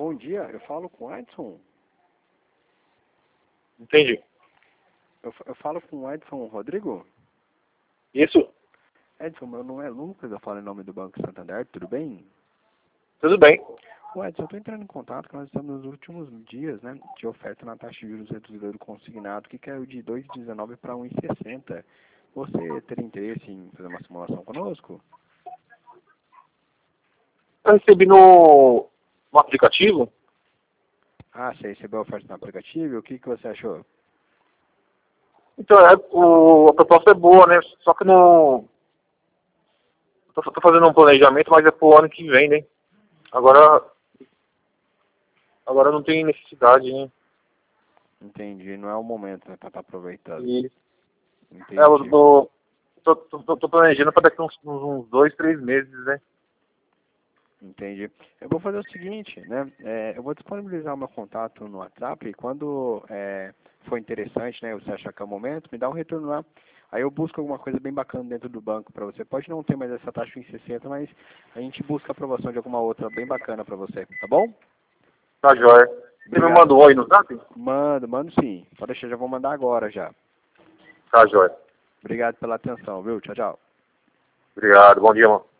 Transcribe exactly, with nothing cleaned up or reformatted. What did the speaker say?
Bom dia, eu falo com o Edson. Entendi. Eu, fa- eu falo com o Edson Rodrigo. Isso, Edson, meu nome é Lucas, eu falo em nome do Banco Santander, tudo bem? tudo bem. Ô Edson, eu estou entrando em contato que nós estamos nos últimos dias, né, de oferta na taxa de juros reduzida do consignado, que caiu de dois vírgula dezenove para um vírgula sessenta. Você teria interesse em fazer uma simulação conosco? Eu recebi no, no aplicativo, Ah, você recebeu a oferta no aplicativo, o que, que você achou? então é, o, a proposta é boa, né? Só que não. Tô, tô fazendo um planejamento, mas é pro ano que vem, né? Agora, agora não tem necessidade, né? Entendi, não é o momento, né, para estar aproveitando. E é, eu Entendi. tô, tô, tô, tô planejando para daqui uns, uns dois, três meses, né? Entendi. Eu vou fazer o seguinte, né? É, eu vou disponibilizar o meu contato no WhatsApp e quando é, for interessante, né? Você achar que é o momento, me dá um retorno lá. Aí eu busco alguma coisa bem bacana dentro do banco para você. Pode não ter mais essa taxa em sessenta, mas a gente busca a aprovação de alguma outra bem bacana para você, tá bom? Tá joia. Você me Obrigado. manda um oi no zap? Mando, mando sim. Pode deixar, já vou mandar agora já. Tá joia. Obrigado pela atenção, viu? Tchau, tchau. Obrigado, bom dia, mano.